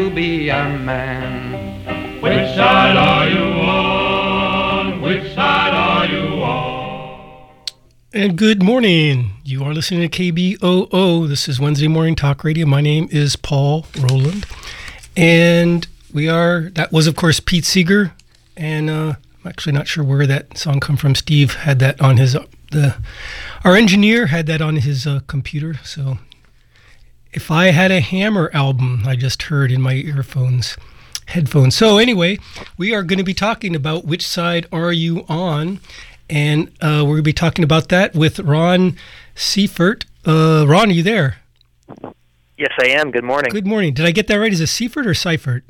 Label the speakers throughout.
Speaker 1: to be a man. Which side are you on? Which side are you on?
Speaker 2: And good morning. You are listening to KBOO. This is Wednesday Morning Talk Radio. My name is Paul Rowland. And that was, of course, Pete Seeger. And I'm actually not sure where that song come from. Steve had that on our engineer had that on his computer. So If I Had a Hammer album, I just heard in my headphones. So anyway, we are going to be talking about Which Side Are You On? And we're going to be talking about that with Ron Seifert. Ron, are you there?
Speaker 3: Yes, I am. Good morning.
Speaker 2: Good morning. Did I get that right? Is it Seifert or Seifert?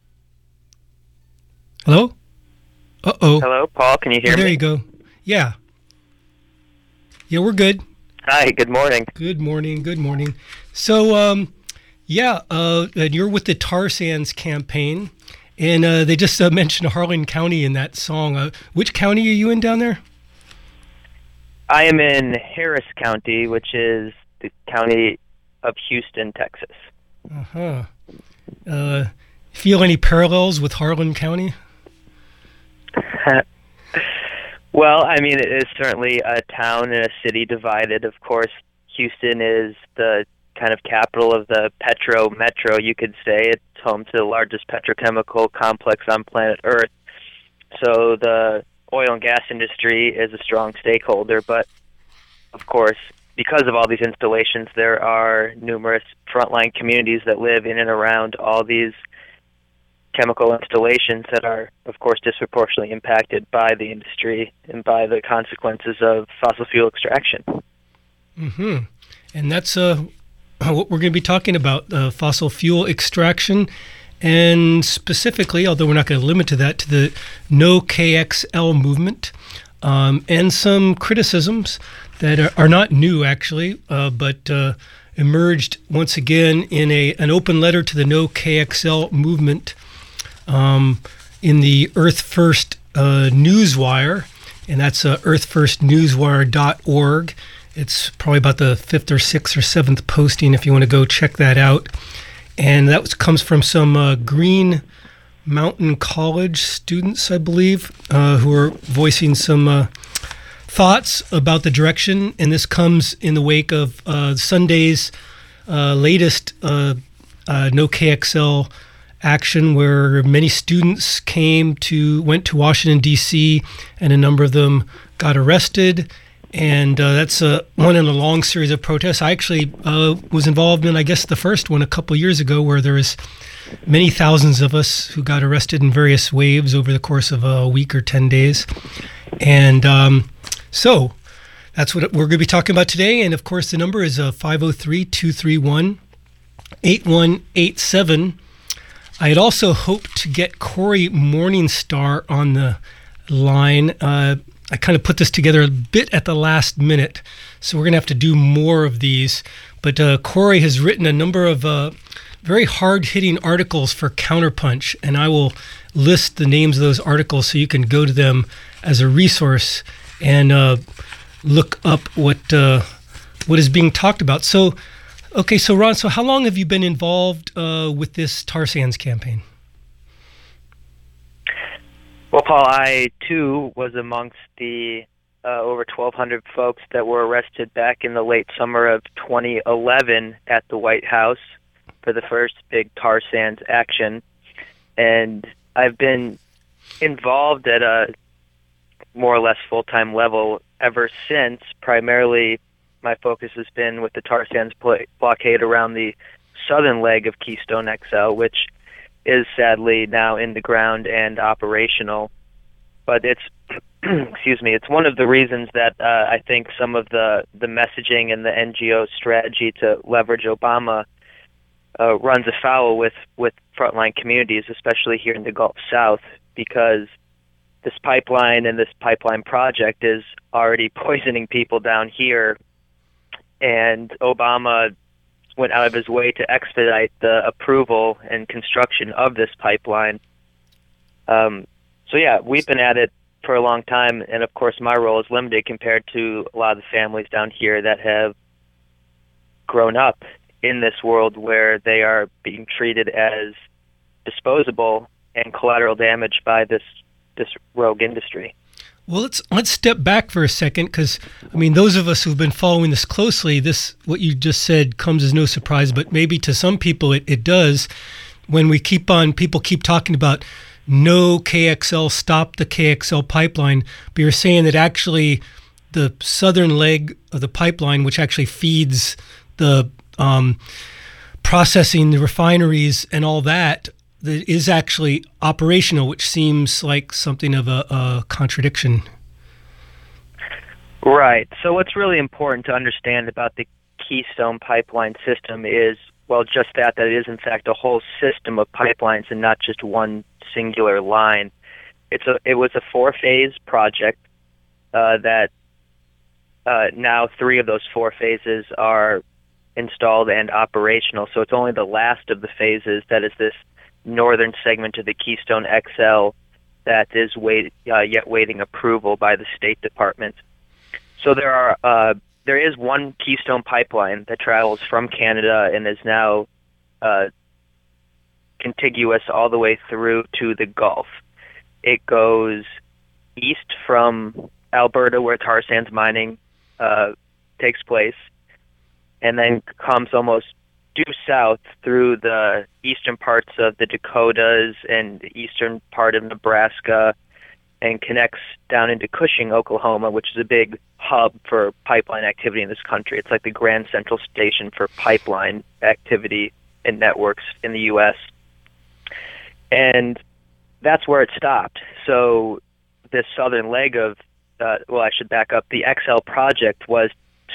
Speaker 2: Hello? Uh-oh.
Speaker 3: Hello, Paul. Can you hear me?
Speaker 2: There you go. Yeah. Yeah, we're good.
Speaker 3: Hi, good morning.
Speaker 2: Good morning. Good morning. So, and you're with the Tar Sands campaign, and they just mentioned Harlan County in that song. Which county are you in down there?
Speaker 3: I am in Harris County, which is the county of Houston, Texas.
Speaker 2: Uh-huh. Feel any parallels with Harlan County?
Speaker 3: Well, I mean, it is certainly a town and a city divided. Of course, Houston is the kind of capital of the metro, you could say. It's home to the largest petrochemical complex on planet Earth. So the oil and gas industry is a strong stakeholder, but of course, because of all these installations, there are numerous frontline communities that live in and around all these chemical installations that are, of course, disproportionately impacted by the industry and by the consequences of fossil fuel extraction.
Speaker 2: Mm-hmm. And that's what we're going to be talking about, fossil fuel extraction, and specifically, although we're not going to limit to that, to the No KXL movement, and some criticisms that are not new, actually, but emerged once again in an open letter to the No KXL movement in the Earth First Newswire, and that's earthfirstnewswire.org. It's probably about the 5th or 6th or 7th posting if you want to go check that out. And that comes from some Green Mountain College students, I believe, who are voicing some thoughts about the direction. And this comes in the wake of Sunday's latest No KXL action, where many students went to Washington, D.C., and a number of them got arrested. And that's one in a long series of protests. I actually was involved in, I guess, the first one a couple years ago, where there was many thousands of us who got arrested in various waves over the course of a week or 10 days. And so that's what we're going to be talking about today. And, of course, the number is 503-231-8187. I had also hoped to get Corey Morningstar on the line. I kind of put this together a bit at the last minute, so we're going to have to do more of these. But Corey has written a number of very hard-hitting articles for Counterpunch, and I will list the names of those articles so you can go to them as a resource and look up what is being talked about. So, okay, so Ron, so how long have you been involved with this Tar Sands campaign?
Speaker 3: Well, Paul, I, too, was amongst the over 1,200 folks that were arrested back in the late summer of 2011 at the White House for the first big tar sands action. And I've been involved at a more or less full-time level ever since. Primarily, my focus has been with the tar sands blockade around the southern leg of Keystone XL, which is sadly now in the ground and operational. But it's it's one of the reasons that I think some of the messaging and the NGO strategy to leverage Obama runs afoul with frontline communities, especially here in the Gulf South, because this pipeline and this pipeline project is already poisoning people down here, and Obama went out of his way to expedite the approval and construction of this pipeline. We've been at it for a long time, and of course my role is limited compared to a lot of the families down here that have grown up in this world where they are being treated as disposable and collateral damage by this rogue industry.
Speaker 2: Well, let's step back for a second, because I mean, those of us who've been following this closely, what you just said comes as no surprise, but maybe to some people it does. When people keep talking about no KXL, stop the KXL pipeline, but you're saying that actually the southern leg of the pipeline, which actually feeds the processing, the refineries and all that is actually operational, which seems like something of a contradiction.
Speaker 3: Right. So what's really important to understand about the Keystone Pipeline system is, well, just that it is in fact a whole system of pipelines and not just one singular line. It was a 4-phase project that now 3 of those 4 phases are installed and operational. So it's only the last of the phases that is this northern segment of the Keystone XL that is yet waiting approval by the State Department. So there is one Keystone pipeline that travels from Canada and is now contiguous all the way through to the Gulf. It goes east from Alberta, where tar sands mining takes place, and then comes almost due south through the eastern parts of the Dakotas and the eastern part of Nebraska, and connects down into Cushing, Oklahoma, which is a big hub for pipeline activity in this country. It's like the Grand Central Station for pipeline activity and networks in the U.S. And that's where it stopped. So this southern leg of, I should back up. The XL project was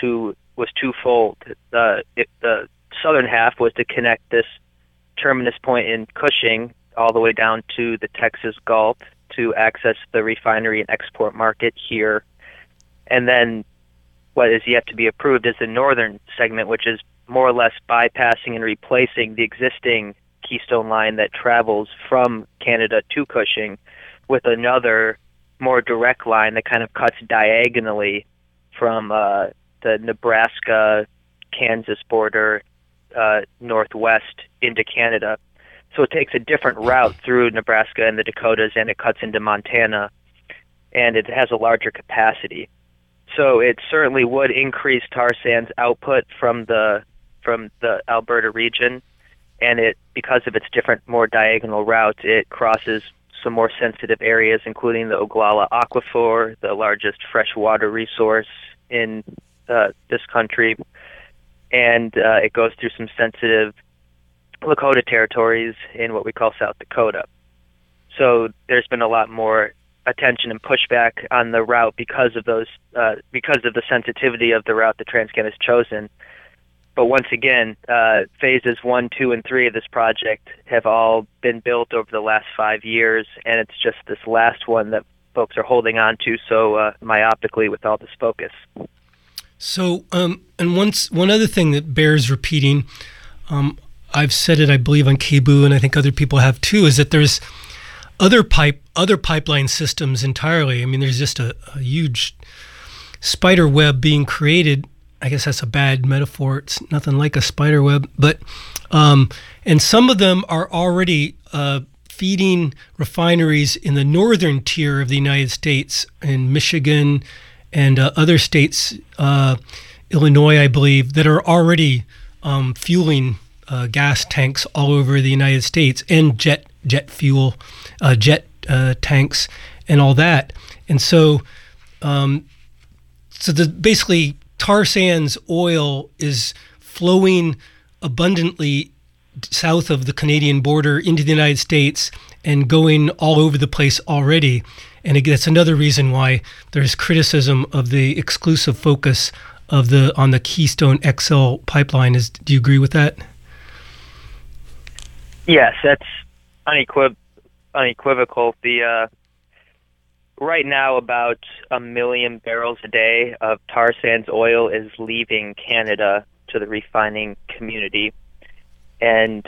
Speaker 3: twofold. The southern half was to connect this terminus point in Cushing all the way down to the Texas Gulf to access the refinery and export market here. And then what is yet to be approved is the northern segment, which is more or less bypassing and replacing the existing Keystone line that travels from Canada to Cushing with another more direct line that kind of cuts diagonally from the Nebraska-Kansas border northwest into Canada. So it takes a different route through Nebraska and the Dakotas, and it cuts into Montana, and it has a larger capacity. So it certainly would increase tar sands output from the Alberta region, and because of its different, more diagonal route, it crosses some more sensitive areas, including the Oglala Aquifer, the largest freshwater resource in this country, and it goes through some sensitive Lakota territories in what we call South Dakota. So there's been a lot more attention and pushback on the route because of the sensitivity of the route that TransCan has chosen. But once again, phases 1, 2, and 3 of this project have all been built over the last 5 years, and it's just this last one that folks are holding on to so myopically with all this focus.
Speaker 2: So, and one other thing that bears repeating, I've said it, I believe, on KBOO, and I think other people have too, is that there's other pipeline systems entirely. I mean, there's just a huge spider web being created. I guess that's a bad metaphor. It's nothing like a spider web, but and some of them are already feeding refineries in the northern tier of the United States, in Michigan and other states, Illinois, I believe, that are already fueling gas tanks all over the United States, and jet fuel, tanks, and all that. And so, basically, tar sands oil is flowing abundantly south of the Canadian border into the United States and going all over the place already. And that's another reason why there's criticism of the exclusive focus on the Keystone XL pipeline. Do you agree with that?
Speaker 3: Yes, that's unequivocal. Right now, about 1 million barrels a day of tar sands oil is leaving Canada to the refining community, and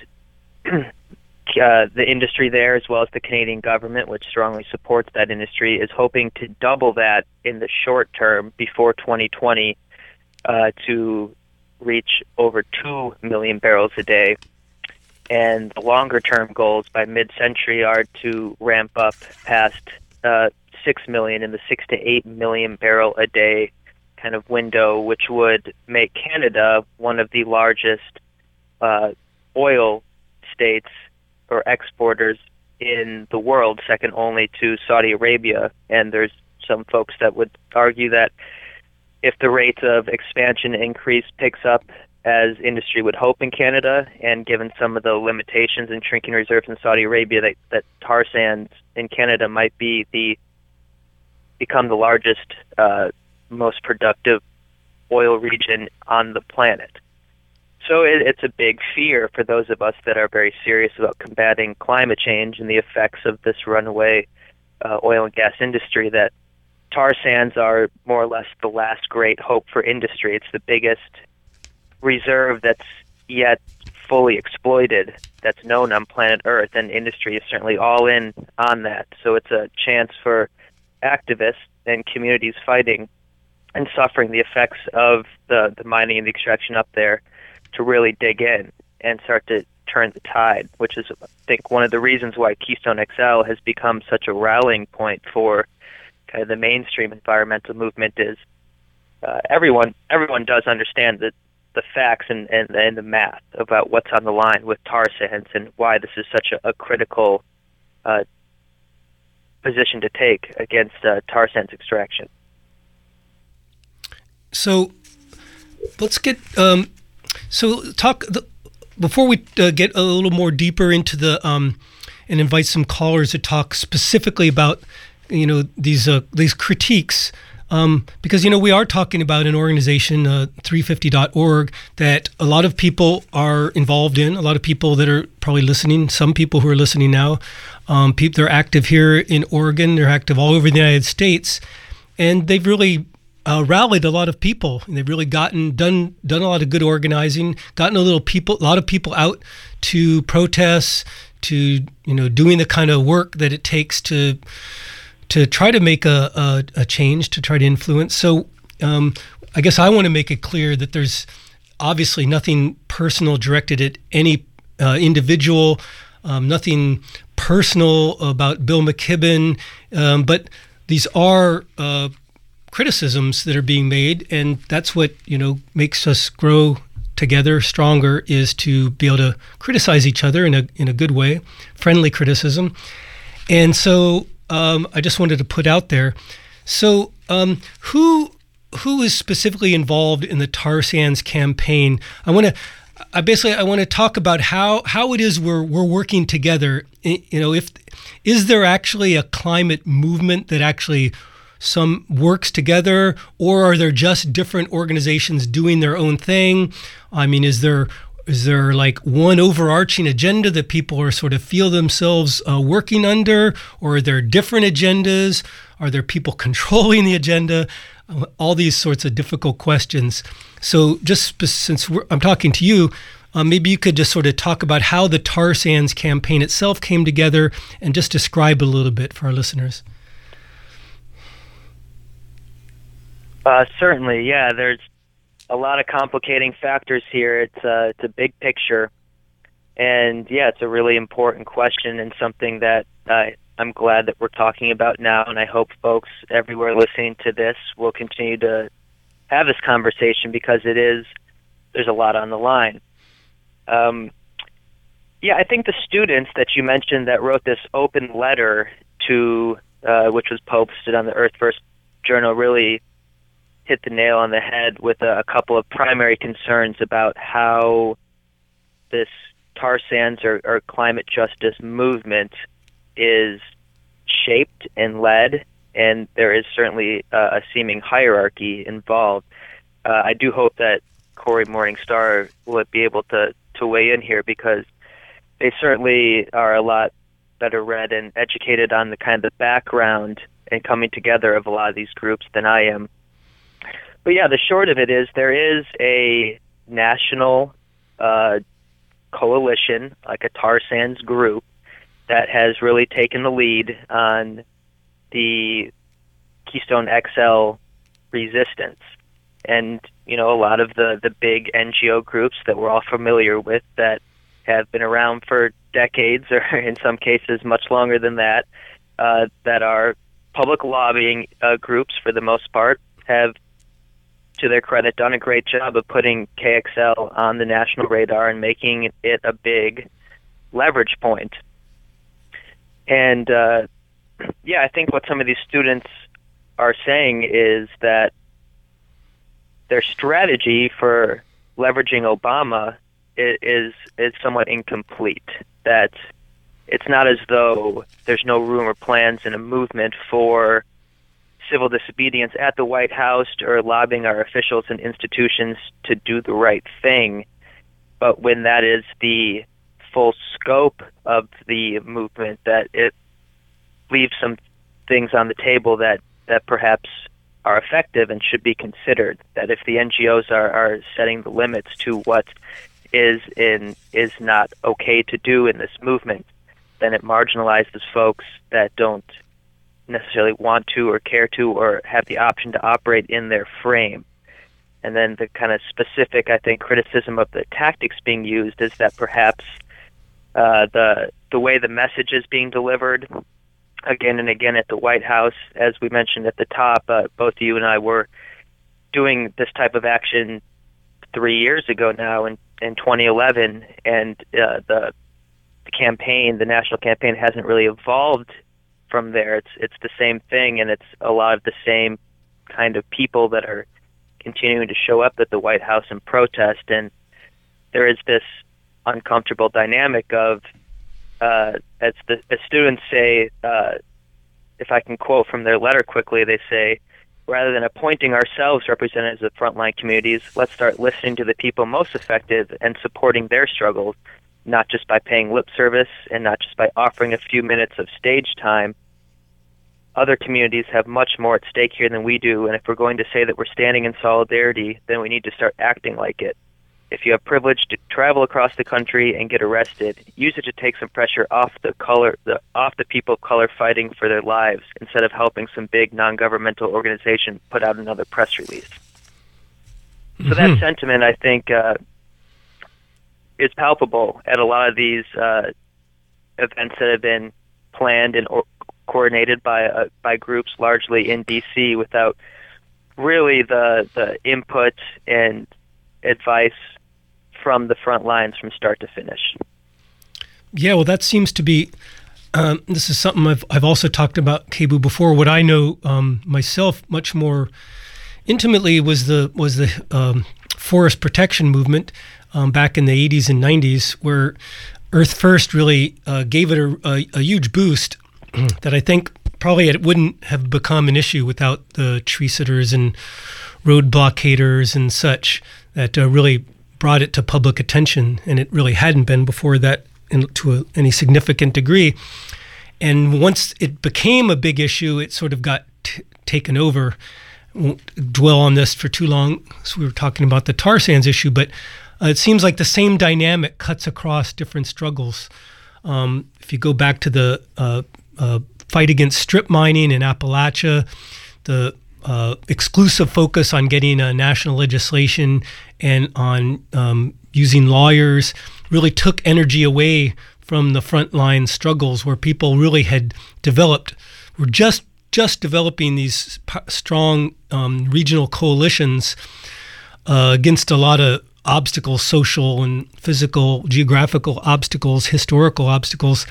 Speaker 3: the industry there, as well as the Canadian government, which strongly supports that industry, is hoping to double that in the short term before 2020 to reach over 2 million barrels a day. And the longer-term goals by mid-century are to ramp up past 6 million in the 6 to 8 million barrel a day kind of window, which would make Canada one of the largest oil states or exporters in the world, second only to Saudi Arabia. And there's some folks that would argue that if the rate of expansion increase picks up as industry would hope in Canada, and given some of the limitations in shrinking reserves in Saudi Arabia, that tar sands in Canada might become the largest, most productive oil region on the planet. So it's a big fear for those of us that are very serious about combating climate change and the effects of this runaway oil and gas industry, that tar sands are more or less the last great hope for industry. It's the biggest reserve that's yet fully exploited that's known on planet Earth, and industry is certainly all in on that. So it's a chance for activists and communities fighting and suffering the effects of the mining and the extraction up there to really dig in and start to turn the tide, which is, I think, one of the reasons why Keystone XL has become such a rallying point for kind of the mainstream environmental movement. Is everyone does understand that the facts and the math about what's on the line with tar sands and why this is such a critical position to take against tar sands extraction.
Speaker 2: So let's get before we get a little more deeper into the and invite some callers to talk specifically about these critiques. Because, we are talking about an organization, 350.org, that a lot of people are involved in, a lot of people that are probably listening, some people who are listening now. They're active here in Oregon, they're active all over the United States, and they've really rallied a lot of people. And they've really done a lot of good organizing, gotten a lot of people out to protest, to doing the kind of work that it takes to try to make a change, to try to influence. So I guess I want to make it clear that there's obviously nothing personal directed at any individual, nothing personal about Bill McKibben, but these are criticisms that are being made, and that's what makes us grow together stronger, is to be able to criticize each other in a good way, friendly criticism. And so I just wanted to put out there. So who is specifically involved in the tar sands campaign? I want to talk about how it is we're working together. Is there actually a climate movement that actually some works together, or are there just different organizations doing their own thing? I mean, is there like one overarching agenda that people are sort of feel themselves working under, or are there different agendas? Are there people controlling the agenda? All these sorts of difficult questions. So just since I'm talking to you, maybe you could just sort of talk about how the tar sands campaign itself came together and just describe it a little bit for our listeners.
Speaker 3: Certainly, yeah. There's a lot of complicating factors here. It's a big picture, and yeah, it's a really important question and something that I'm glad that we're talking about now. And I hope folks everywhere listening to this will continue to have this conversation, because there's a lot on the line. Yeah, I think the students that you mentioned that wrote this open letter to, which was posted on the Earth First Journal, really hit the nail on the head with a couple of primary concerns about how this tar sands or climate justice movement is shaped and led, and there is certainly a seeming hierarchy involved. I do hope that Corey Morningstar will be able to weigh in here, because they certainly are a lot better read and educated on the kind of background and coming together of a lot of these groups than I am. But yeah, the short of it is there is a national coalition, like a tar sands group, that has really taken the lead on the Keystone XL resistance. And, a lot of the big NGO groups that we're all familiar with that have been around for decades, or in some cases much longer than that, that are public lobbying groups for the most part, have, to their credit, done a great job of putting KXL on the national radar and making it a big leverage point. And I think what some of these students are saying is that their strategy for leveraging Obama is somewhat incomplete. That it's not as though there's no room or plans in a movement for civil disobedience at the White House or lobbying our officials and institutions to do the right thing. But when that is the full scope of the movement, that it leaves some things on the table that perhaps are effective and should be considered. That if the NGOs are setting the limits to what is not okay to do in this movement, then it marginalizes folks that don't necessarily want to or care to or have the option to operate in their frame. And then the kind of specific, I think, criticism of the tactics being used is that perhaps the way the message is being delivered again and again at the White House, as we mentioned at the top, both you and I were doing this type of action 3 years ago now in 2011, and the campaign, the national campaign, hasn't really evolved from there. It's the same thing, and it's a lot of the same kind of people that are continuing to show up at the White House and protest. And there is this uncomfortable dynamic of, as students say, if I can quote from their letter quickly, they say, rather than appointing ourselves representatives of frontline communities, let's start listening to the people most effective and supporting their struggles, not just by paying lip service and not just by offering a few minutes of stage time. Other communities have much more at stake here than we do, and if we're going to say that we're standing in solidarity, then we need to start acting like it. If you have privilege to travel across the country and get arrested, use it to take some pressure off the people of color fighting for their lives, instead of helping some big non-governmental organization put out another press release. Mm-hmm. So that sentiment, I think, is palpable at a lot of these events that have been planned and coordinated by groups largely in D.C. without really the input and advice from the front lines from start to finish.
Speaker 2: Yeah, well, that seems to be. This is something I've also talked about, Kebu, before. What I know myself much more intimately was the forest protection movement back in the 80s and 90s, where Earth First really gave it a huge boost that I think probably it wouldn't have become an issue without the tree sitters and road blockaders and such that really brought it to public attention, and it really hadn't been before that to any significant degree. And once it became a big issue, it sort of got taken over. I won't dwell on this for too long, so we were talking about the tar sands issue, but it seems like the same dynamic cuts across different struggles. If you go back to the fight against strip mining in Appalachia, the exclusive focus on getting national legislation and on using lawyers really took energy away from the frontline struggles where people really had were just developing these strong regional coalitions against a lot of obstacles, social and physical, geographical obstacles, historical obstacles.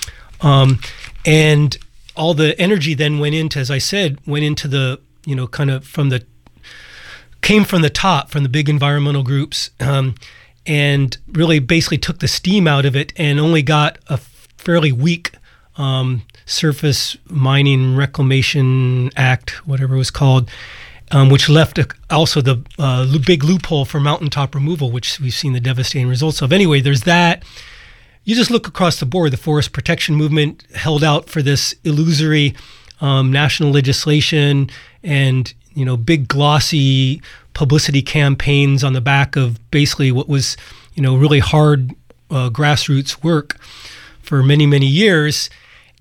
Speaker 2: And all the energy then went into the, kind of came from the top, from the big environmental groups, and really basically took the steam out of it and only got a fairly weak Surface Mining Reclamation Act, whatever it was called, which left also the big loophole for mountaintop removal, which we've seen the devastating results of. Anyway, there's that. You just look across the board. The forest protection movement held out for this illusory national legislation and big glossy publicity campaigns on the back of basically what was really hard grassroots work for many, many years.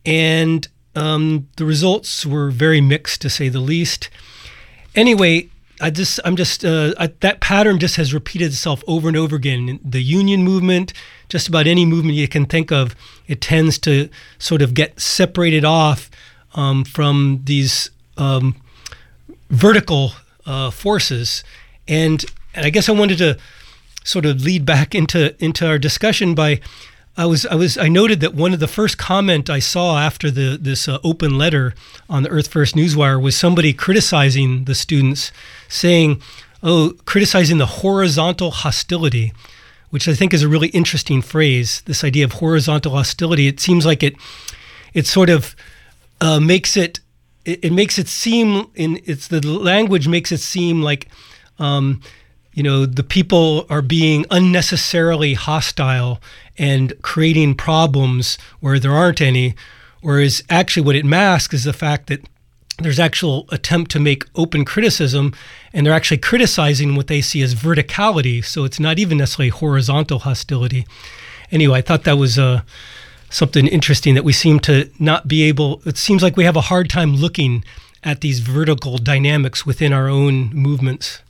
Speaker 2: And the results were very mixed, to say the least. Anyway, that pattern just has repeated itself over and over again. The union movement, just about any movement you can think of, it tends to sort of get separated off from these vertical forces. And I guess I wanted to sort of lead back into our discussion by I noted that one of the first comment I saw after this open letter on the Earth First Newswire was somebody criticizing the students, criticizing the horizontal hostility, which I think is a really interesting phrase. This idea of horizontal hostility, it seems like it sort of makes it seem the language makes it seem like the people are being unnecessarily hostile and creating problems where there aren't any, whereas actually what it masks is the fact that there's actual attempt to make open criticism, and they're actually criticizing what they see as verticality, so it's not even necessarily horizontal hostility. Anyway, I thought that was something interesting that we seem to not be able, it seems like we have a hard time looking at these vertical dynamics within our own movements.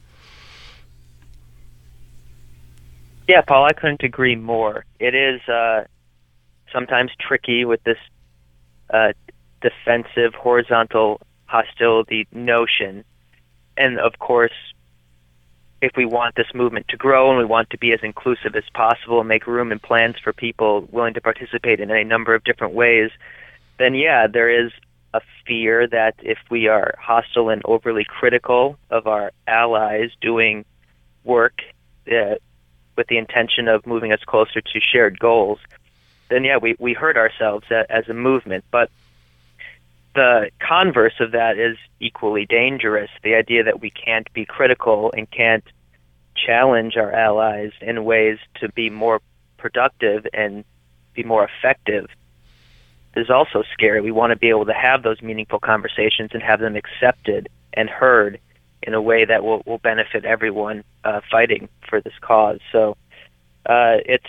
Speaker 3: Yeah, Paul, I couldn't agree more. It is sometimes tricky with this defensive horizontal hostility notion. And of course, if we want this movement to grow and we want to be as inclusive as possible and make room and plans for people willing to participate in a number of different ways, then yeah, there is a fear that if we are hostile and overly critical of our allies doing work with the intention of moving us closer to shared goals, then yeah, we hurt ourselves as a movement. But the converse of that is equally dangerous, the idea that we can't be critical and can't challenge our allies in ways to be more productive and be more effective is also scary. We want to be able to have those meaningful conversations and have them accepted and heard in a way that will benefit everyone fighting for this cause. So it's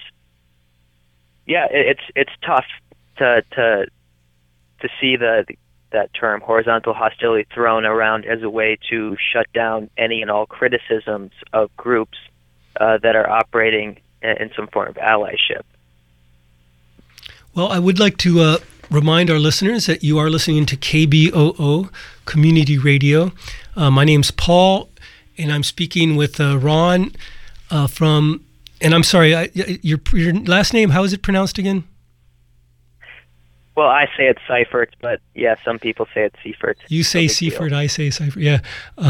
Speaker 3: tough to see that term horizontal hostility thrown around as a way to shut down any and all criticisms of groups that are operating in some form of allyship.
Speaker 2: Well, I would like to remind our listeners that you are listening to KBOO Community Radio. My name's Paul, and I'm speaking with Ron from, and I'm sorry, your last name, how is it pronounced again?
Speaker 3: Well, I say it's Seifert, but yeah, some people say it's Seifert.
Speaker 2: You say Seifert, I say Seifert, yeah.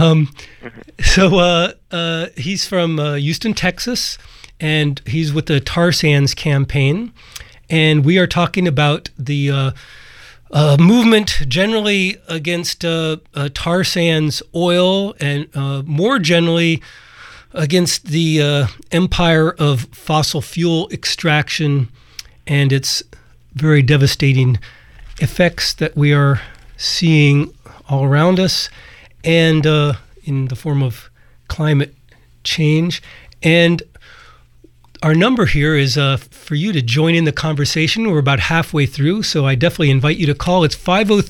Speaker 2: So he's from Houston, Texas, and he's with the Tar Sands campaign. And we are talking about the movement generally against tar sands oil and more generally against the empire of fossil fuel extraction and its very devastating effects that we are seeing all around us and in the form of climate change. And our number here is for you to join in the conversation. We're about halfway through, so I definitely invite you to call. It's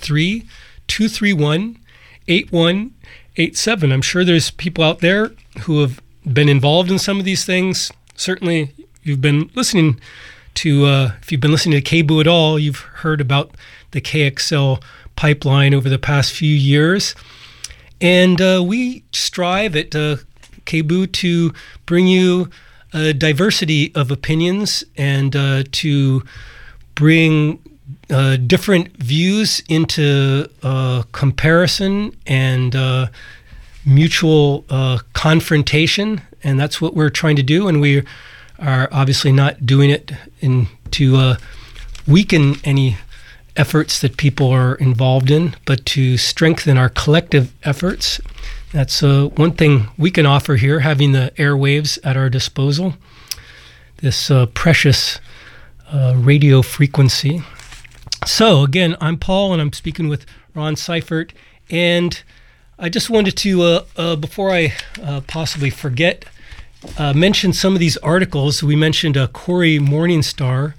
Speaker 2: 503-231-8187. I'm sure there's people out there who have been involved in some of these things. Certainly, you've been listening to, if you've been listening to KBOO at all, you've heard about the KXL pipeline over the past few years. And we strive at KBOO to bring you a diversity of opinions and to bring different views into comparison and mutual confrontation, and that's what we're trying to do. And we are obviously not doing it to weaken any efforts that people are involved in, but to strengthen our collective efforts. That's one thing we can offer here, having the airwaves at our disposal, this precious radio frequency. So again, I'm Paul, and I'm speaking with Ron Seifert, and I just wanted to, before I possibly forget, mention some of these articles. We mentioned Cory Morningstar,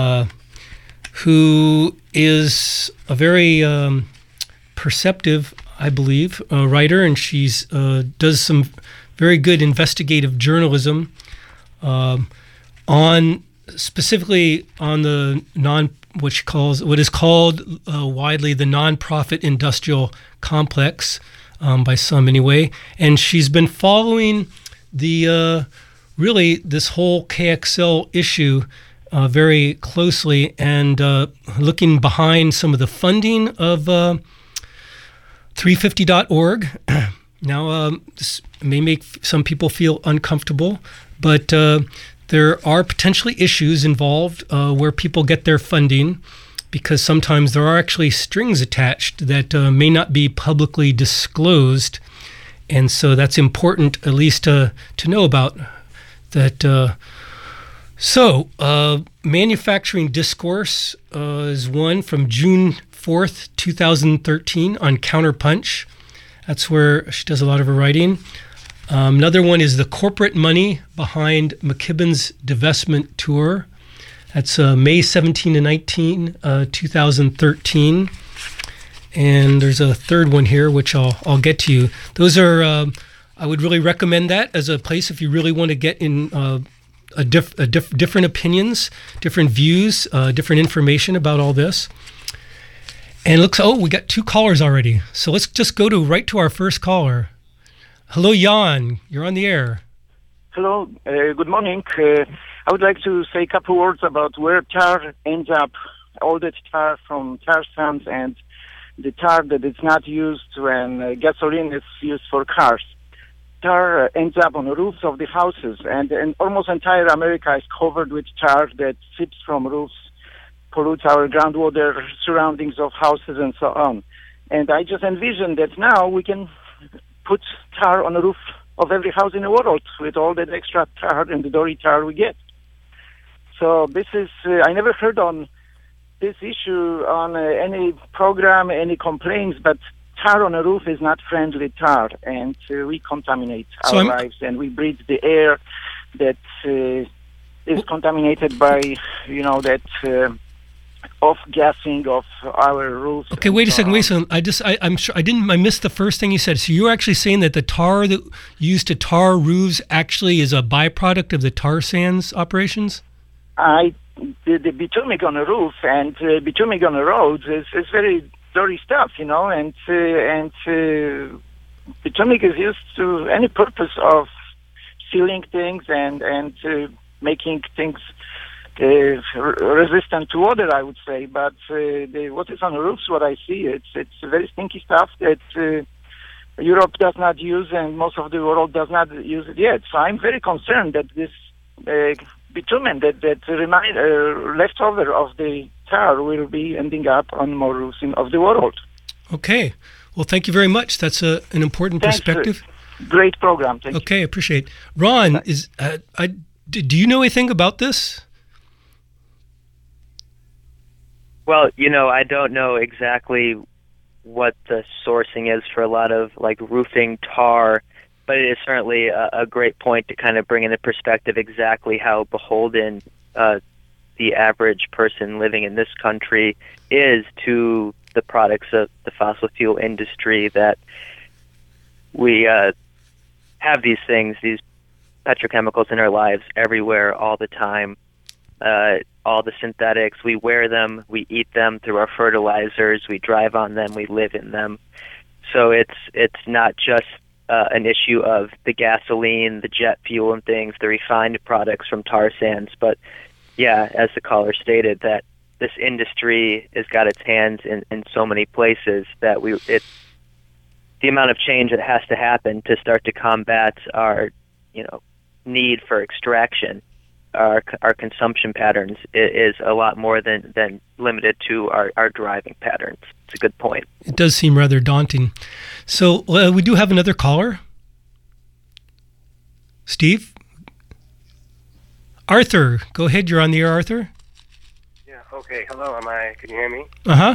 Speaker 2: who is a very perceptive, I believe, a writer, and she's does some very good investigative journalism on specifically on the what is called widely the nonprofit industrial complex, by some anyway. And she's been following the really this whole KXL issue very closely, and looking behind some of the funding of 350.org. Now, this may make some people feel uncomfortable, but there are potentially issues involved where people get their funding, because sometimes there are actually strings attached that may not be publicly disclosed. And so that's important at least to know about that. Manufacturing Discourse is one from June 4th, 2013 on Counterpunch. That's where she does a lot of her writing. Another one is The Corporate Money Behind McKibben's Divestment Tour. That's May 17 to 19, 2013. And there's a third one here, which I'll get to you. Those are, I would really recommend that as a place if you really want to get in different opinions, different views, different information about all this. And we got 2 callers already. So let's just go right to our first caller. Hello, Jan. You're on the air.
Speaker 4: Hello. Good morning. I would like to say a couple words about where tar ends up, all that tar from tar sands and the tar that is not used when gasoline is used for cars. Tar ends up on the roofs of the houses, and almost entire America is covered with tar that seeps from roofs, pollutes our groundwater, surroundings of houses, and so on. And I just envision that now we can put tar on the roof of every house in the world with all that extra tar and the dirty tar we get. So this is, I never heard on this issue on any program, any complaints, but tar on a roof is not friendly tar, and we contaminate our lives, and we breathe the air that is contaminated by, that off-gassing of our roofs.
Speaker 2: Okay, wait a second. I missed the first thing you said. So you're actually saying that the tar that used to tar roofs actually is a byproduct of the tar sands operations?
Speaker 4: The bitumic on the roof and bitumic on the roads is very dirty stuff, and bitumic is used to any purpose of sealing things and making things resistant to water, I would say. But what is on the roofs, what I see, it's very stinky stuff that Europe does not use, and most of the world does not use it yet. So I'm very concerned that this bitumen that leftover of the tar will be ending up on more roofs of the world.
Speaker 2: Okay. Well, thank you very much. That's an important perspective.
Speaker 4: Great program. Thank you.
Speaker 2: Okay, appreciate it. Ron, do you know anything about this?
Speaker 3: Well, I don't know exactly what the sourcing is for a lot of roofing tar, but it is certainly a great point to kind of bring into perspective exactly how beholden the average person living in this country is to the products of the fossil fuel industry, that we have these things, these petrochemicals in our lives everywhere, all the time. All the synthetics, we wear them, we eat them through our fertilizers, we drive on them, we live in them. So it's not just an issue of the gasoline, the jet fuel and things, the refined products from tar sands, but yeah, as the caller stated, that this industry has got its hands in so many places that the amount of change that has to happen to start to combat our need for extraction, our consumption patterns is a lot more than limited to our driving patterns. It's a good point.
Speaker 2: It does seem rather daunting. So we do have another caller. Steve? Arthur, go ahead. You're on the air, Arthur.
Speaker 5: Yeah, okay. Hello, can you hear me?
Speaker 2: Uh-huh.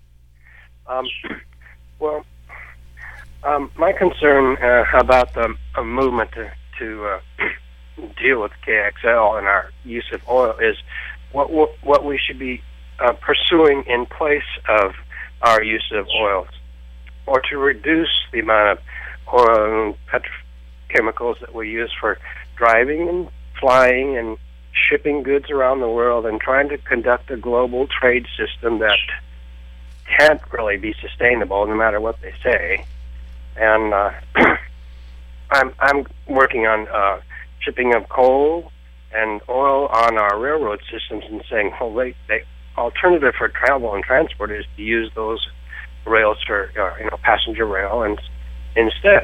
Speaker 5: My concern about the movement to deal with KXL and our use of oil is what we should be pursuing in place of our use of oils. or to reduce the amount of oil and petrochemicals that we use for driving and flying and shipping goods around the world, and trying to conduct a global trade system that can't really be sustainable no matter what they say. And I'm working on shipping of coal and oil on our railroad systems, and saying, well, the alternative for travel and transport is to use those rails for passenger rail and instead.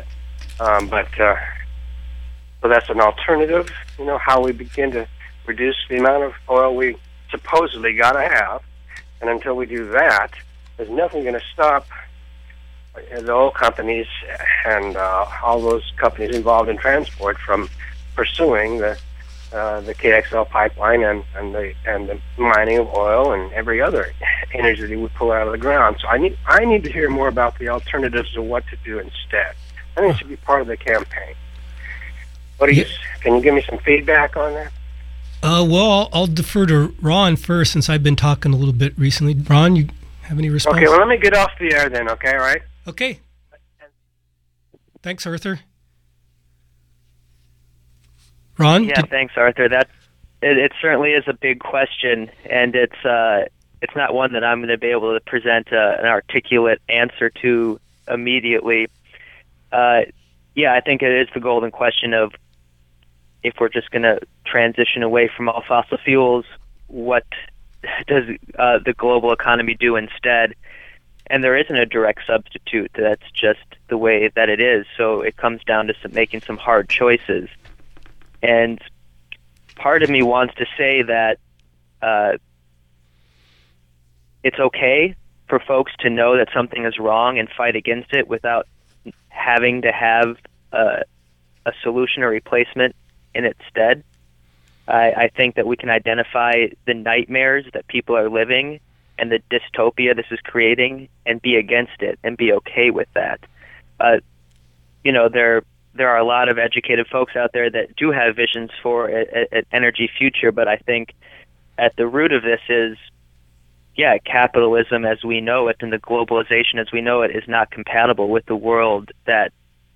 Speaker 5: So that's an alternative. How we begin to reduce the amount of oil we supposedly got to have, and until we do that, there's nothing going to stop the oil companies and all those companies involved in transport from pursuing the KXL pipeline and the mining of oil and every other energy that we pull out of the ground. So I need to hear more about the alternatives of what to do instead. I think it should be part of the campaign. Can you give me some feedback on that?
Speaker 2: Well, I'll defer to Ron first, since I've been talking a little bit recently. Ron, you have any response?
Speaker 5: Okay, well, let me get off the air then, okay, all right?
Speaker 2: Okay. Thanks, Arthur. Ron?
Speaker 3: Yeah, thanks, Arthur. It certainly is a big question, and it's not one that I'm going to be able to present an articulate answer to immediately. I think it is the golden question of, if we're just going to transition away from all fossil fuels, what does the global economy do instead? And there isn't a direct substitute. That's just the way that it is. So it comes down to making some hard choices. And part of me wants to say that it's okay for folks to know that something is wrong and fight against it without having to have a solution or replacement in its stead. I think that we can identify the nightmares that people are living and the dystopia this is creating, and be against it and be okay with that. There are a lot of educated folks out there that do have visions for an energy future, but I think at the root of this is, capitalism as we know it and the globalization as we know it is not compatible with the world that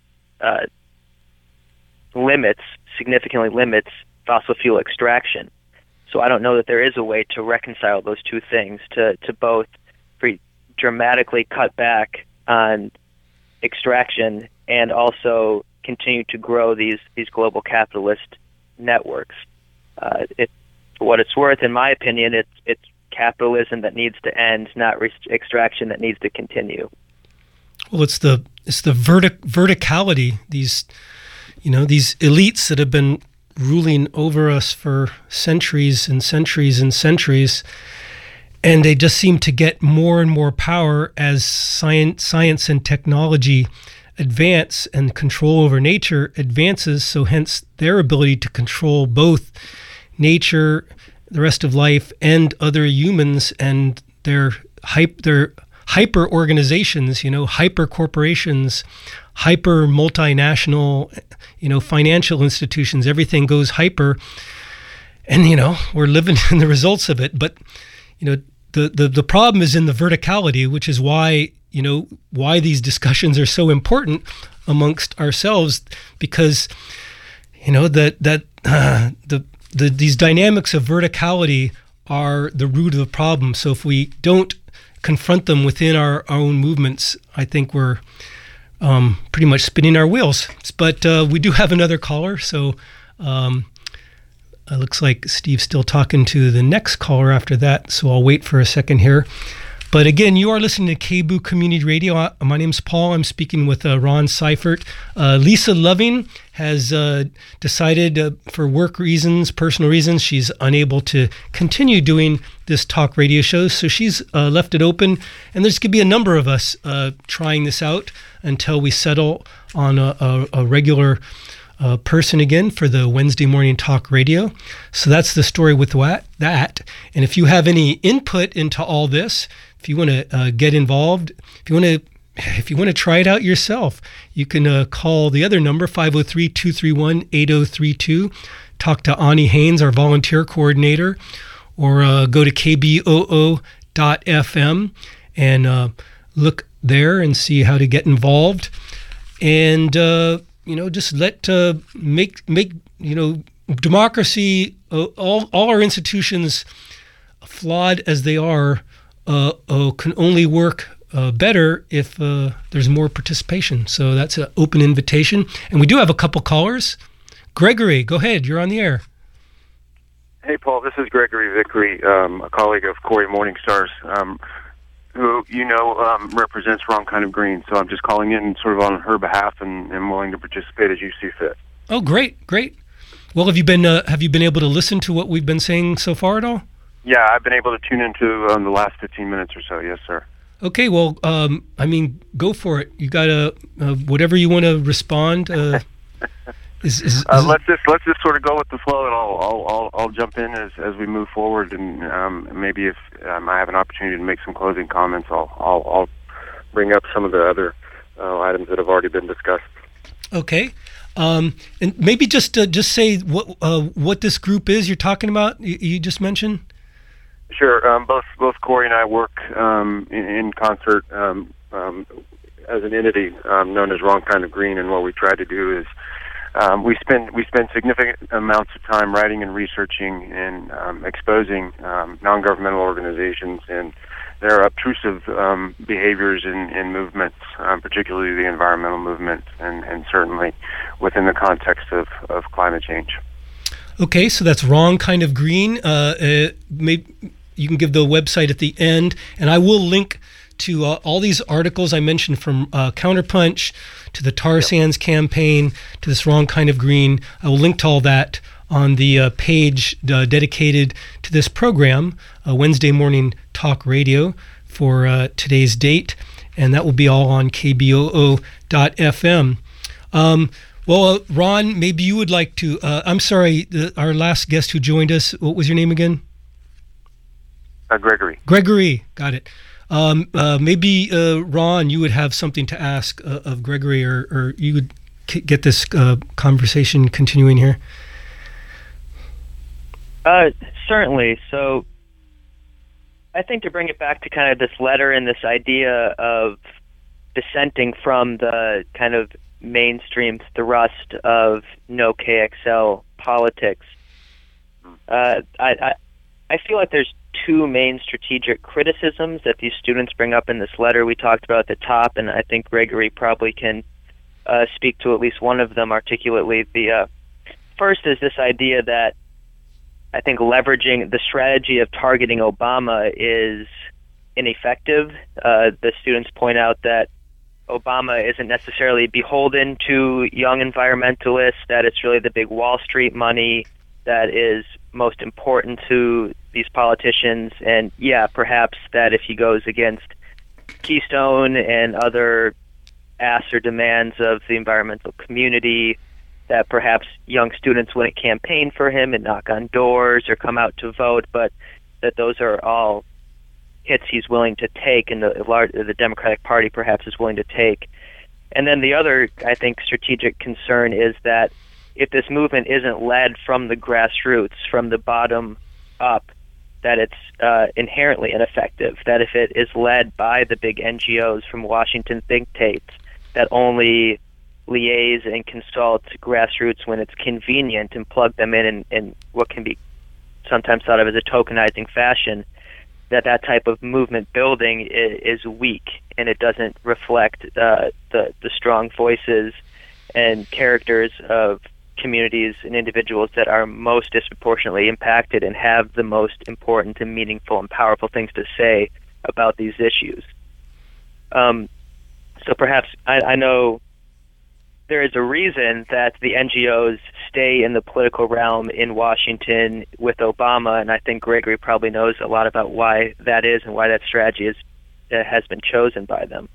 Speaker 3: significantly limits fossil fuel extraction. So I don't know that there is a way to reconcile those two things, to both dramatically cut back on extraction and also continue to grow these global capitalist networks. For what it's worth, in my opinion, it's capitalism that needs to end, not extraction that needs to continue.
Speaker 2: Well, it's the verticality, these elites that have been ruling over us for centuries and centuries and centuries, and they just seem to get more and more power as science and technology advance and control over nature advances. So hence their ability to control both nature, the rest of life, and other humans, and their hyper organizations, hyper corporations, hyper multinational, financial institutions. Everything goes hyper, and we're living in the results of it. But the problem is in the verticality, which is why these discussions are so important amongst ourselves, because these dynamics of verticality are the root of the problem. So if we don't confront them within our own movements, I think we're pretty much spinning our wheels. But we do have another caller, so it looks like Steve's still talking to the next caller after that, so I'll wait for a second here. But again, you are listening to KBOO Community Radio. My name's Paul. I'm speaking with Ron Seifert. Lisa Loving has decided for work reasons, personal reasons, she's unable to continue doing this talk radio show. So she's left it open. And there's going to be a number of us trying this out until we settle on a regular person again for the Wednesday morning talk radio. So that's the story with that. And if you have any input into all this, if you want to get involved, if you want to try it out yourself, you can call the other number, 503-231-8032. Talk to Ani Haynes, our volunteer coordinator, or go to kboo.fm and look there and see how to get involved, and just make democracy, all our institutions, flawed as they are, can only work better if there's more participation. So that's an open invitation. And we do have a couple callers. Gregory, go ahead. You're on the air.
Speaker 6: Hey, Paul. This is Gregory Vickery, a colleague of Corey Morningstar's, who represents Wrong Kind of Green. So I'm just calling in sort of on her behalf and willing to participate as you see fit. Oh,
Speaker 2: great. Well, have you been able to listen to what we've been saying so far at all?
Speaker 6: Yeah, I've been able to tune into the last 15 minutes or so. Yes, sir. Okay, well,
Speaker 2: go for it. You got whatever you want to respond.
Speaker 6: Let's just sort of go with the flow, and I'll jump in as we move forward, and maybe if I have an opportunity to make some closing comments, I'll bring up some of the other items that have already been discussed.
Speaker 2: Okay, and maybe just say what this group is you're talking about. You just mentioned.
Speaker 6: Sure. Both Corey and I work in concert as an entity known as Wrong Kind of Green, and what we try to do is we spend significant amounts of time writing and researching and exposing non-governmental organizations and their obtrusive behaviors in movements, particularly the environmental movement, and certainly within the context of climate change.
Speaker 2: Okay, so that's Wrong Kind of Green. Maybe you can give the website at the end, and I will link to all these articles I mentioned, from Counterpunch to the Tar Sands campaign to this Wrong Kind of Green. I will link to all that on the page dedicated to this program, Wednesday Morning Talk Radio, for today's date, and that will be all on KBOO.FM. Well, Ron, maybe you would like to... I'm sorry, our last guest who joined us, what was your name again?
Speaker 6: Gregory.
Speaker 2: Gregory, got it. Maybe, Ron, you would have something to ask of Gregory, or you would get this conversation continuing here.
Speaker 3: Certainly. So I think to bring it back to kind of this letter and this idea of dissenting from the kind of mainstream thrust of no KXL politics, I feel like there's two main strategic criticisms that these students bring up in this letter we talked about at the top, and I think Gregory probably can speak to at least one of them articulately. The first is this idea that I think leveraging the strategy of targeting Obama is ineffective. The students point out that Obama isn't necessarily beholden to young environmentalists, that it's really the big Wall Street money that is most important to these politicians, and perhaps that if he goes against Keystone and other asks or demands of the environmental community, that perhaps young students wouldn't campaign for him and knock on doors or come out to vote, but that those are all hits he's willing to take, and the Democratic Party perhaps is willing to take. And then the other, I think, strategic concern is that if this movement isn't led from the grassroots, from the bottom up, that it's inherently ineffective, that if it is led by the big NGOs from Washington think tanks that only liaise and consult grassroots when it's convenient and plug them in what can be sometimes thought of as a tokenizing fashion, that type of movement building is weak, and it doesn't reflect the strong voices and characters of communities and individuals that are most disproportionately impacted and have the most important and meaningful and powerful things to say about these issues. So perhaps I know there is a reason that the NGOs stay in the political realm in Washington with Obama, and I think Gregory probably knows a lot about why that is and why that strategy has been chosen by them.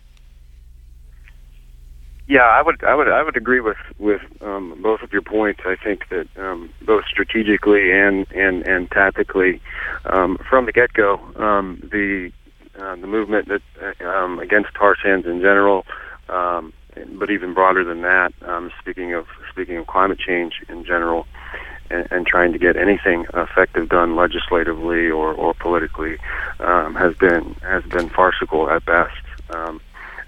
Speaker 6: Yeah, I would agree with both of your points. I think that both strategically and tactically, from the get-go, the movement that against tar sands in general, but even broader than that, speaking of climate change in general, and trying to get anything effective done legislatively or politically, has been farcical at best.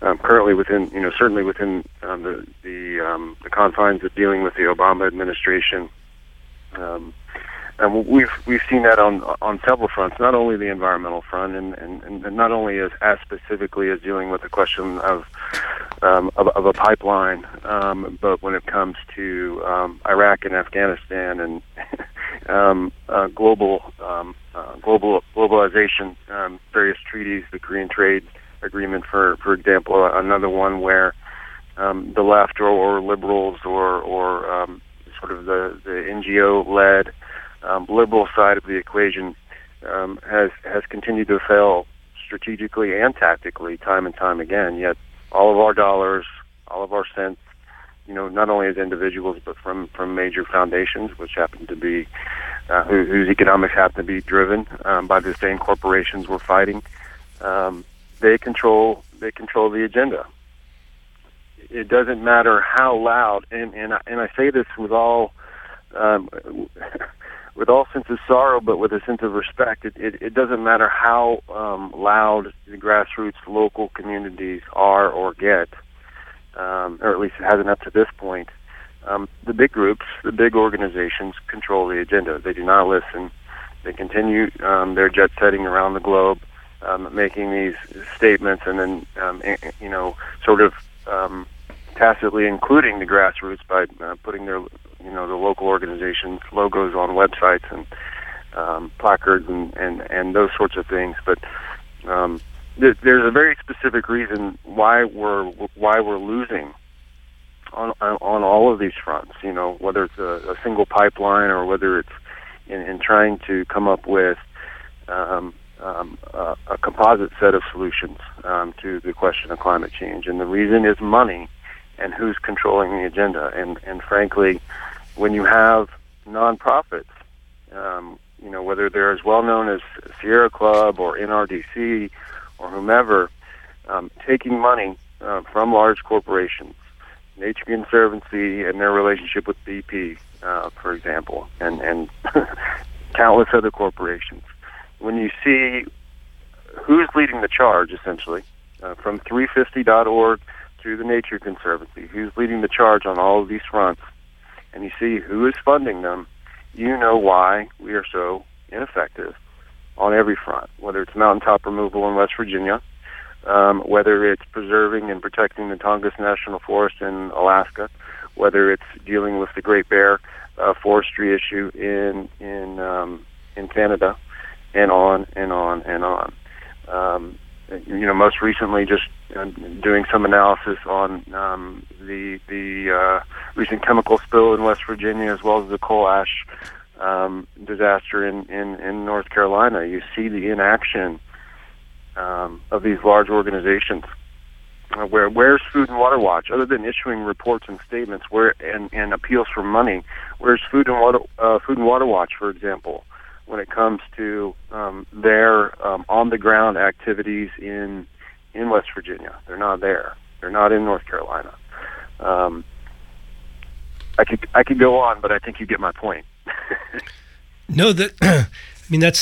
Speaker 6: currently within, certainly within the confines of dealing with the Obama administration. And we've seen that on several fronts, not only the environmental front, and not only as specifically as dealing with the question of a pipeline, but when it comes to Iraq and Afghanistan and globalization, various treaties, the Korean Trade Agreement, for example, another one where the left or liberals or sort of the NGO-led liberal side of the equation has continued to fail strategically and tactically time and time again. Yet all of our dollars, all of our cents, not only as individuals but from major foundations, which happen to be whose economics happen to be driven by the same corporations we're fighting, they control the agenda. It doesn't matter how loud, and I say this with all sense of sorrow, but with a sense of respect. It doesn't matter how loud the grassroots local communities are or get, or at least it hasn't up to this point. The big groups, the big organizations control the agenda. They do not listen. They continue their jet setting around the globe, making these statements, and then sort of tacitly including the grassroots by putting their the local organizations' logos on websites and placards and those sorts of things. But there's a very specific reason why we're losing on all of these fronts. Whether it's a single pipeline or whether it's in trying to come up with a composite set of solutions to the question of climate change. And the reason is money and who's controlling the agenda. And frankly, when you have nonprofits, whether they're as well known as Sierra Club or NRDC or whomever, taking money from large corporations, Nature Conservancy and their relationship with BP, for example, and countless other corporations. When you see who's leading the charge, essentially, from 350.org to the Nature Conservancy, who's leading the charge on all of these fronts, and you see who is funding them, you know why we are so ineffective on every front, whether it's mountaintop removal in West Virginia, whether it's preserving and protecting the Tongass National Forest in Alaska, whether it's dealing with the Great Bear forestry issue in Canada, and on and on and on. Most recently, just doing some analysis on the recent chemical spill in West Virginia, as well as the coal ash disaster in North Carolina. You see the inaction of these large organizations. Where's Food and Water Watch? Other than issuing reports and statements and appeals for money, where's Food and Water Watch, for example, when it comes to their on-the-ground activities in West Virginia? They're not there. They're not in North Carolina. I could go on, but I think you get my point.
Speaker 2: No, that's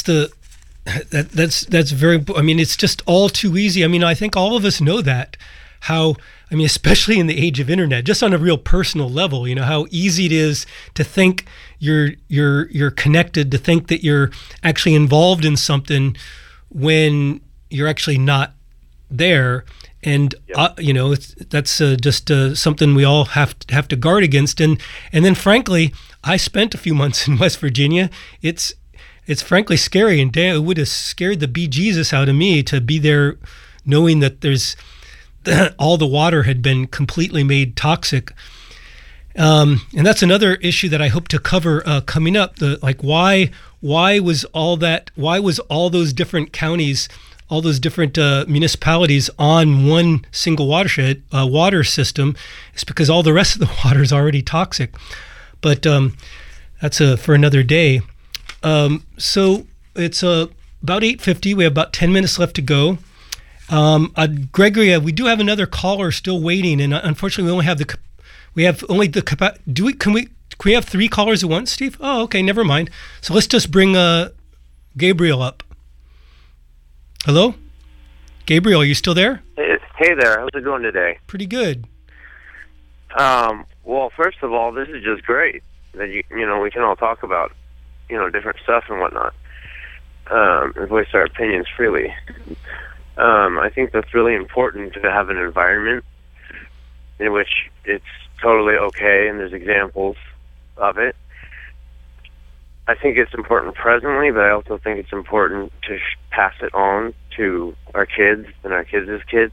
Speaker 2: very. It's just all too easy. I think all of us know that. Especially in the age of internet, just on a real personal level, how easy it is to think you're connected, to think that you're actually involved in something when you're actually not there. And that's just something we all have to guard against. And then, frankly, I spent a few months in West Virginia. It's frankly scary, and it would have scared the bejesus out of me to be there, knowing that there's all the water had been completely made toxic. And that's another issue that I hope to cover coming up. Why was all those different counties, all those different municipalities on one single water system? It's because all the rest of the water is already toxic. But that's for another day. So it's about 8:50. We have about 10 minutes left to go. Gregory, we do have another caller still waiting, and unfortunately, we have only the capacity. Can we have 3 callers at once, Steve? Oh, okay, never mind. So let's just bring Gabriel up. Hello, Gabriel, are you still there?
Speaker 7: Hey, Hey there, how's it going today?
Speaker 2: Pretty good.
Speaker 7: Well, first of all, this is just great that we can all talk about, different stuff and whatnot, and voice our opinions freely. I think that's really important to have an environment in which it's totally okay and there's examples of it. I think it's important presently, but I also think it's important to pass it on to our kids and our kids' kids,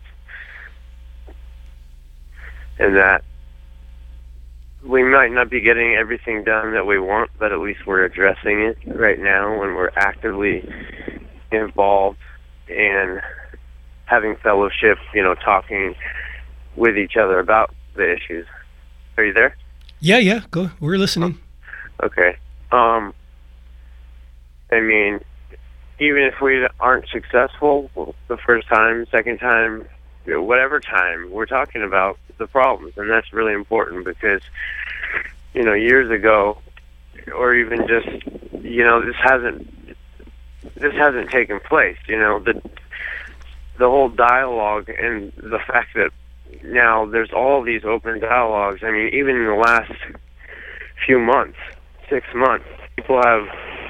Speaker 7: and that we might not be getting everything done that we want, but at least we're addressing it right now, and we're actively involved in having fellowship, talking with each other about the issues. Are you there?
Speaker 2: Yeah, go. We're listening.
Speaker 7: Okay. Even if we aren't successful the first time, second time, whatever time, we're talking about the problems, and that's really important because, years ago, or even just, this hasn't taken place. The whole dialogue and the fact that now there's all these open dialogues. Even in the last few months, 6 months, people have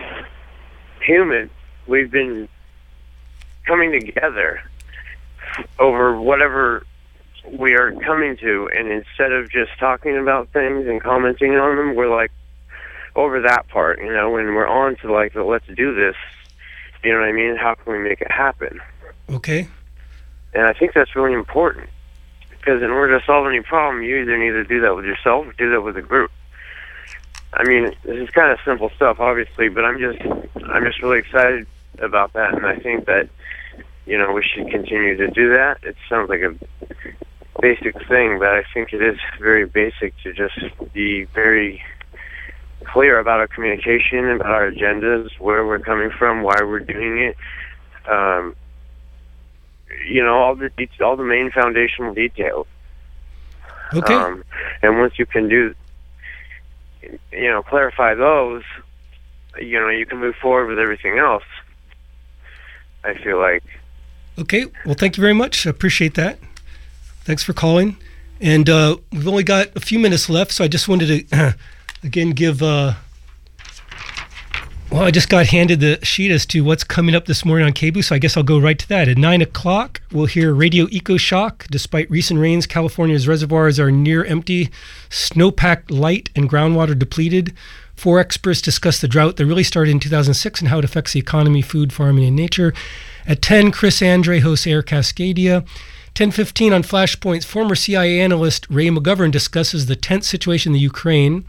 Speaker 7: we've been coming together over whatever we are coming to, and instead of just talking about things and commenting on them, we're like over that part, and we're on to like the let's do this, how can we make it happen?
Speaker 2: Okay.
Speaker 7: And I think that's really important, because in order to solve any problem, you either need to do that with yourself or do that with a group. This is kind of simple stuff, obviously, but I'm just really excited about that, and I think that we should continue to do that. It sounds like a basic thing, but I think it is very basic to just be very clear about our communication, about our agendas, where we're coming from, why we're doing it. All the main foundational details.
Speaker 2: Okay.
Speaker 7: And once you can clarify those, you can move forward with everything else, I feel like.
Speaker 2: Okay. Well, thank you very much. I appreciate that. Thanks for calling. And we've only got a few minutes left, so I just wanted to, again, give... I just got handed the sheet as to what's coming up this morning on KBOO, so I guess I'll go right to that. At 9 o'clock, we'll hear Radio Eco Shock. Despite recent rains, California's reservoirs are near empty, snowpack light, and groundwater depleted. 4 experts discuss the drought that really started in 2006 and how it affects the economy, food, farming, and nature. At 10, Chris Andre hosts Air Cascadia. 10:15 on Flashpoints, former CIA analyst Ray McGovern discusses the tense situation in the Ukraine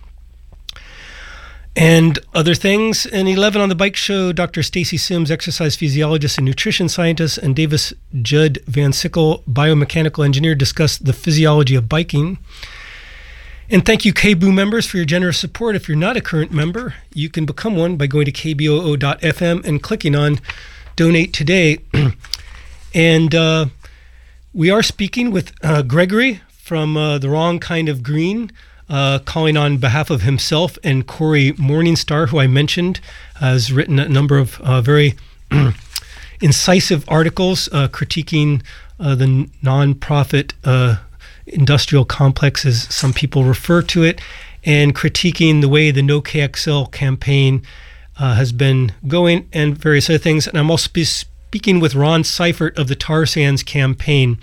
Speaker 2: and other things. And 11 on the Bike Show, Dr. Stacy Sims, exercise physiologist and nutrition scientist, and Davis Judd Van Sickle, biomechanical engineer, discuss the physiology of biking. And thank you, KBOO members, for your generous support. If you're not a current member, you can become one by going to kboo.fm and clicking on Donate Today. And we are speaking with Gregory from The Wrong Kind of Green, calling on behalf of himself, and Corey Morningstar, who I mentioned, has written a number of very incisive articles critiquing the nonprofit industrial complex, as some people refer to it, and critiquing the way the No KXL campaign has been going, and various other things. And I'm also speaking with Ron Seifert of the Tar Sands campaign.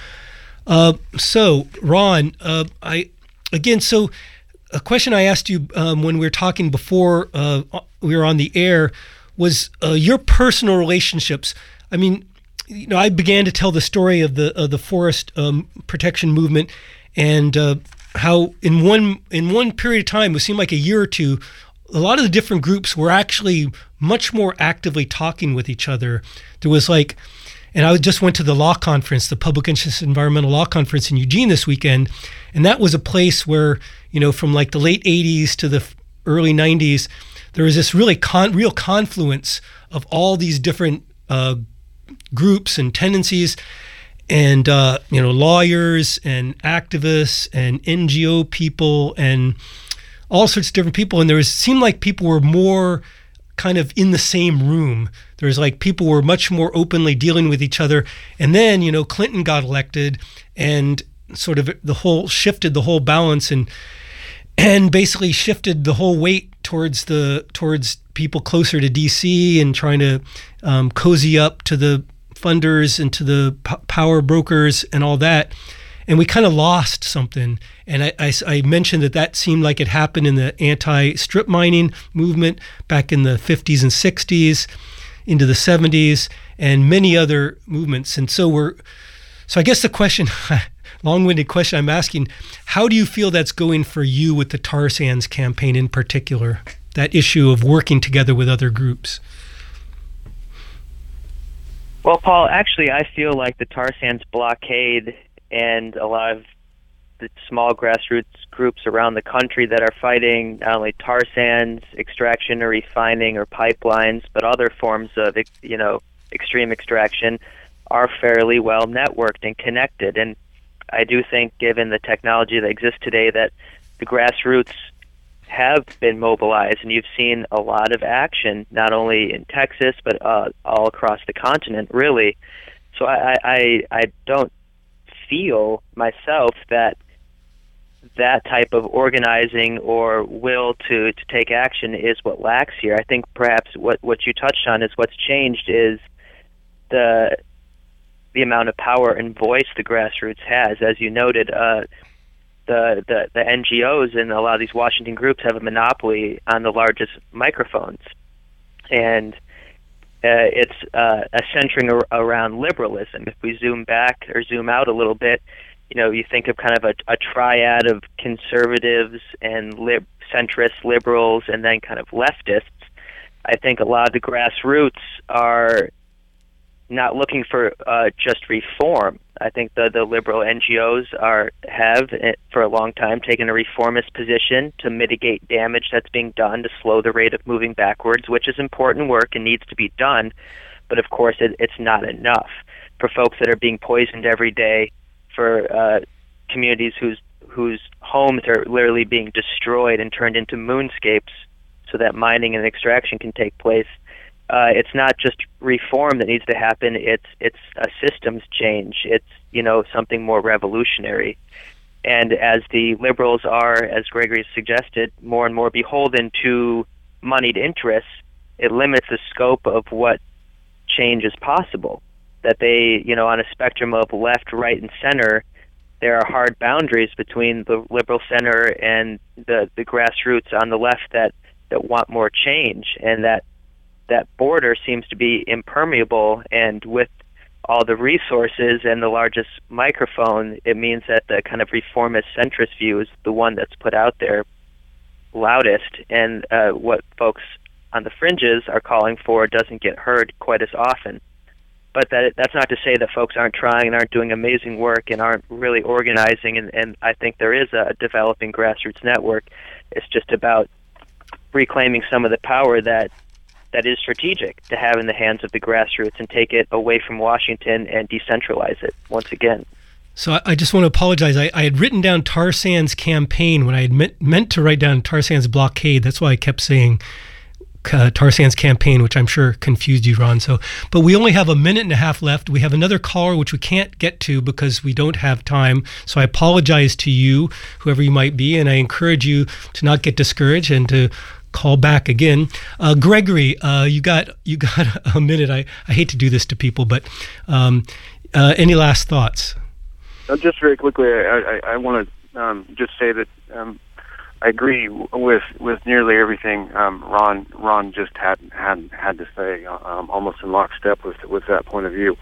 Speaker 2: So, Ron, so a question I asked you when we were talking before we were on the air was your personal relationships. I began to tell the story of the forest protection movement, and how in one period of time, it seemed like a year or two, a lot of the different groups were actually much more actively talking with each other. There was and I just went to the law conference, the Public Interest Environmental Law Conference in Eugene this weekend, and that was a place where, from the late 80s to the early 90s, there was this really real confluence of all these different groups and tendencies, and lawyers and activists and NGO people and all sorts of different people. And seemed like people were more kind of in the same room. There's like people were much more openly dealing with each other. And then, Clinton got elected and sort of shifted the whole balance and basically shifted the whole weight towards people closer to DC and trying to cozy up to the funders and to the power brokers and all that. And we kind of lost something. And I mentioned that seemed like it happened in the anti-strip mining movement back in the 50s and 60s, into the 70s, and many other movements. And so I guess the question, long-winded question I'm asking, how do you feel that's going for you with the tar sands campaign in particular, that issue of working together with other groups?
Speaker 3: Well, Paul, actually, I feel like the tar sands blockade and a lot of the small grassroots groups around the country that are fighting not only tar sands extraction or refining or pipelines, but other forms of, extreme extraction are fairly well networked and connected. And I do think, given the technology that exists today, that the grassroots have been mobilized, and you've seen a lot of action, not only in Texas, but all across the continent, really. So I don't feel myself that type of organizing or will to take action is what lacks here. I think perhaps what you touched on is what's changed is the amount of power and voice the grassroots has. As you noted, the NGOs and a lot of these Washington groups have a monopoly on the largest microphones, and it's a centering around liberalism. If we zoom back or zoom out a little bit, you think of kind of a triad of conservatives and centrist liberals and then kind of leftists. I think a lot of the grassroots are not looking for just reform. I think the liberal NGOs have for a long time taken a reformist position to mitigate damage that's being done, to slow the rate of moving backwards, which is important work and needs to be done. But of course, it's not enough for folks that are being poisoned every day, for communities whose homes are literally being destroyed and turned into moonscapes so that mining and extraction can take place. It's not just reform that needs to happen. It's a systems change. It's something more revolutionary. And as the liberals are, as Gregory suggested, more and more beholden to moneyed interests, it limits the scope of what change is possible. That they, on a spectrum of left, right, and center, there are hard boundaries between the liberal center and the grassroots on the left that want more change, and that border seems to be impermeable. And with all the resources and the largest microphone, it means that the kind of reformist centrist view is the one that's put out there loudest, and what folks on the fringes are calling for doesn't get heard quite as often. But that's not to say that folks aren't trying and aren't doing amazing work and aren't really organizing, and I think there is a developing grassroots network. It's just about reclaiming some of the power that is strategic to have in the hands of the grassroots and take it away from Washington and decentralize it once again.
Speaker 2: So I just want to apologize. I had written down tar sands campaign when I had meant to write down tar sands blockade. That's why I kept saying tar sands campaign, which I'm sure confused you, Ron. But we only have a minute and a half left. We have another caller, which we can't get to because we don't have time. So I apologize to you, whoever you might be, and I encourage you to not get discouraged and to call back again. Gregory, you got a minute. I hate to do this to people, but any last thoughts?
Speaker 6: Just very quickly, I want to just say that I agree with nearly everything Ron just had to say, almost in lockstep with that point of view.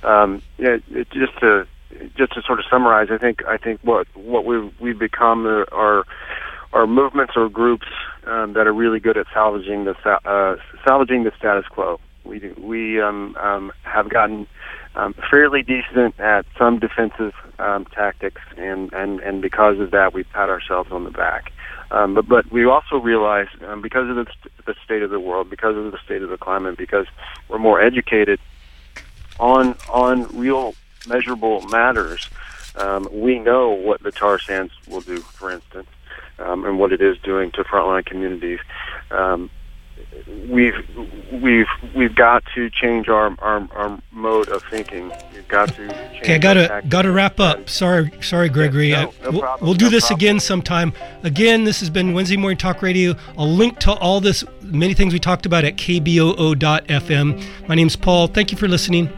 Speaker 6: Just to sort of summarize, I think what we've become are movements or groups that are really good at salvaging the status quo. We have gotten fairly decent at some defensive tactics, and because of that, we pat ourselves on the back. But we also realize, because of the state of the world, because of the state of the climate, because we're more educated on real measurable matters, we know what the tar sands will do, for instance, and what it is doing to frontline communities. we've got to change our mode of thinking. We've got to change.
Speaker 2: Okay, I gotta wrap up. Sorry, Gregory.
Speaker 6: No problem.
Speaker 2: We'll do this
Speaker 6: problem.
Speaker 2: again sometime. Again, this has been Wednesday Morning Talk Radio. I'll link to all this, many things we talked about at kboo.fm. My name's Paul. Thank you for listening.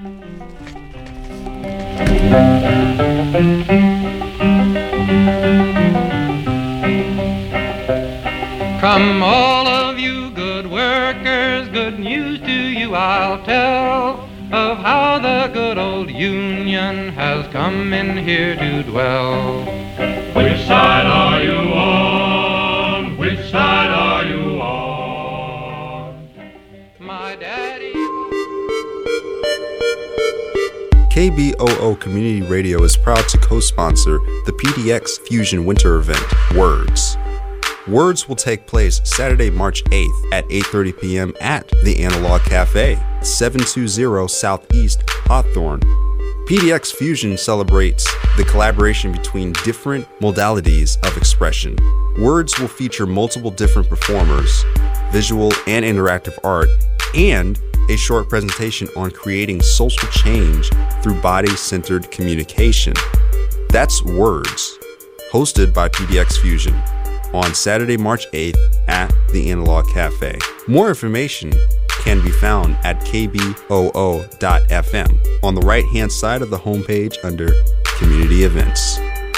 Speaker 8: Come all of you good workers, good news to you I'll tell of how the good old Union has come in here to dwell.
Speaker 1: Which side are you on? Which side are you on?
Speaker 8: My daddy.
Speaker 9: KBOO Community Radio is proud to co-sponsor the PDX Fusion Winter event, Words. Words will take place Saturday, March 8th at 8:30 p.m. at the Analog Cafe, 720 Southeast Hawthorne. PDX Fusion celebrates the collaboration between different modalities of expression. Words will feature multiple different performers, visual and interactive art, and a short presentation on creating social change through body-centered communication. That's Words, hosted by PDX Fusion, on Saturday, March 8th at the Analog Cafe. More information can be found at kboo.fm on the right-hand side of the homepage under Community Events.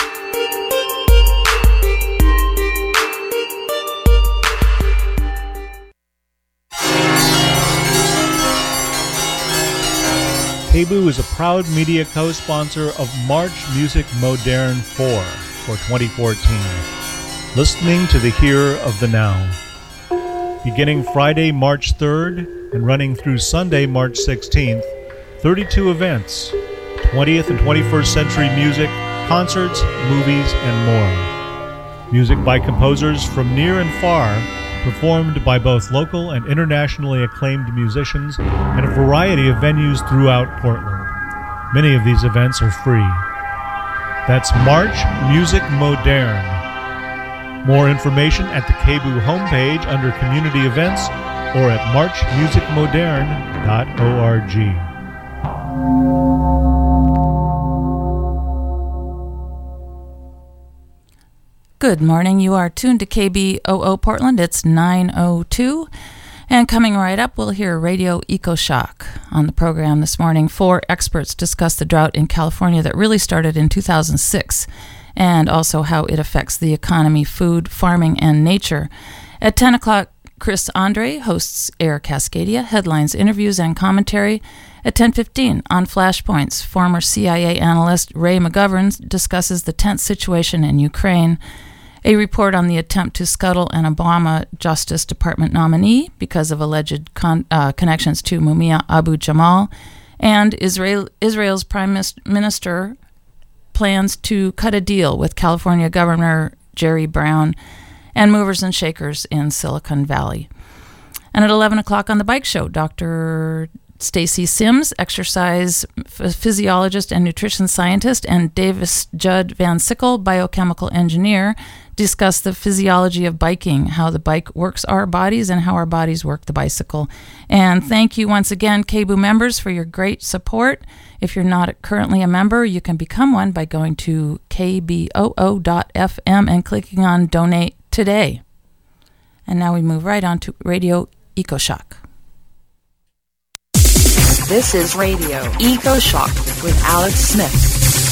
Speaker 10: KBOO is a proud media co-sponsor of March Music Moderne 4 for 2014. Listening to the here of the now. Beginning Friday, March 3rd and running through Sunday, March 16th, 32 events, 20th and 21st century music, concerts, movies, and more. Music by composers from near and far, performed by both local and internationally acclaimed musicians at a variety of venues throughout Portland. Many of these events are free. That's March Music Moderne. More information at the KBOO homepage under Community Events or at marchmusicmoderne.org.
Speaker 11: Good morning. You are tuned to KBOO Portland. It's 9:02. And coming right up, we'll hear Radio EcoShock. On the program this morning, 4 experts discuss the drought in California that really started in 2006. And also how it affects the economy, food, farming, and nature. At 10 o'clock, Chris Andre hosts Air Cascadia, headlines, interviews, and commentary. At 10:15, on Flashpoints, former CIA analyst Ray McGovern discusses the tense situation in Ukraine. A report on the attempt to scuttle an Obama Justice Department nominee because of alleged connections to Mumia Abu-Jamal. And Israel's Prime Minister plans to cut a deal with California Governor Jerry Brown and movers and shakers in Silicon Valley. And at 11 o'clock on the Bike Show, Dr. Stacy Sims, exercise physiologist and nutrition scientist, and Davis Judd Van Sickle, biochemical engineer, discuss the physiology of biking, how the bike works our bodies and how our bodies work the bicycle. And thank you once again, KBOO members, for your great support. If you're not currently a member, you can become one by going to kboo.fm and clicking on Donate Today. And now we move right on to Radio EcoShock.
Speaker 12: This is Radio EcoShock with Alex Smith.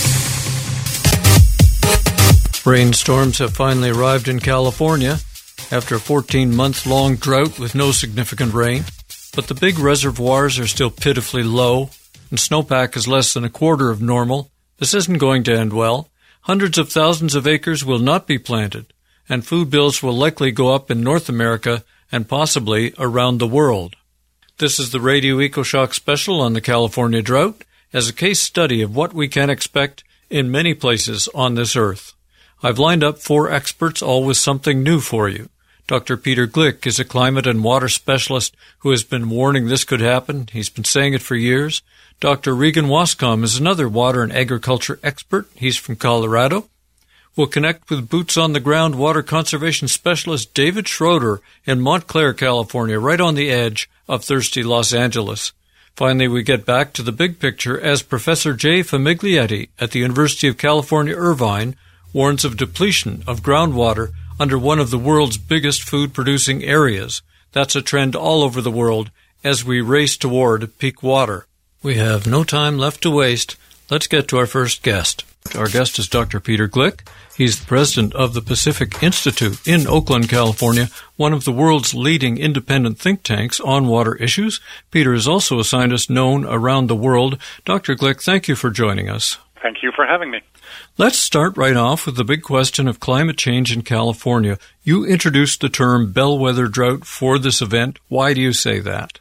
Speaker 13: Rainstorms have finally arrived in California after a 14-month-long drought with no significant rain. But the big reservoirs are still pitifully low, and snowpack is less than a quarter of normal. This isn't going to end well. Hundreds of thousands of acres will not be planted, and food bills will likely go up in North America and possibly around the world. This is the Radio EcoShock special on the California drought as a case study of what we can expect in many places on this earth. I've lined up 4 experts, all with something new for you. Dr. Peter Glick is a climate and water specialist who has been warning this could happen. He's been saying it for years. Dr. Regan Wascom is another water and agriculture expert. He's from Colorado. We'll connect with boots-on-the-ground water conservation specialist David Schroeder in Montclair, California, right on the edge of thirsty Los Angeles. Finally, we get back to the big picture as Professor Jay Famiglietti at the University of California, Irvine warns of depletion of groundwater under one of the world's biggest food-producing areas. That's a trend all over the world as we race toward peak water. We have no time left to waste. Let's get to our first guest. Our guest is Dr. Peter Glick. He's the president of the Pacific Institute in Oakland, California, one of the world's leading independent think tanks on water issues. Peter is also a scientist known around the world. Dr. Glick, thank you for joining us.
Speaker 14: Thank you for having me.
Speaker 13: Let's start right off with the big question of climate change in California. You introduced the term bellwether drought for this event. Why do you say that?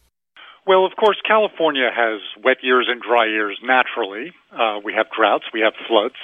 Speaker 14: Well, of course, California has wet years and dry years naturally. We have droughts, we have floods.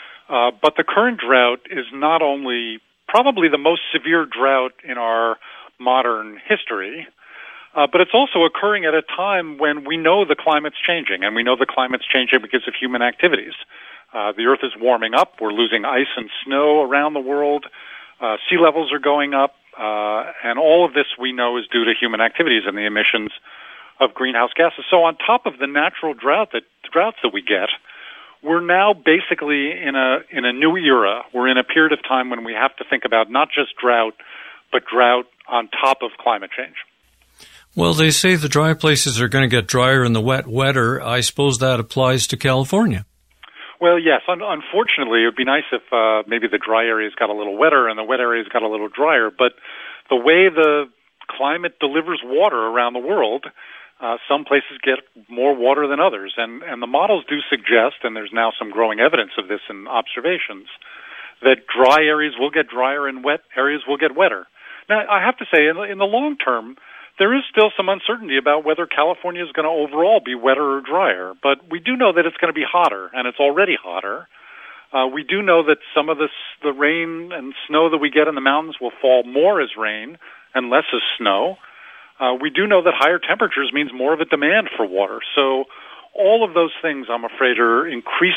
Speaker 14: But the current drought is not only probably the most severe drought in our modern history, but it's also occurring at a time when we know the climate's changing, and we know the climate's changing because of human activities. The Earth is warming up. We're losing ice and snow around the world. Sea levels are going up. And all of this we know is due to human activities and the emissions of greenhouse gases. So on top of the natural droughts that we get, we're now basically in a new era. We're in a period of time when we have to think about not just drought, but drought on top of climate change.
Speaker 13: Well, they say the dry places are going to get drier and the wet wetter. I suppose that applies to California.
Speaker 14: Well, yes. Unfortunately, it would be nice if maybe the dry areas got a little wetter and the wet areas got a little drier. But the way the climate delivers water around the world, some places get more water than others. And the models do suggest, and there's now some growing evidence of this in observations, that dry areas will get drier and wet areas will get wetter. Now, I have to say, in the long term, there is still some uncertainty about whether California is going to overall be wetter or drier. But we do know that it's going to be hotter, and it's already hotter. We do know that some of the rain and snow that we get in the mountains will fall more as rain and less as snow. We do know that higher temperatures means more of a demand for water. So all of those things, I'm afraid, are increasing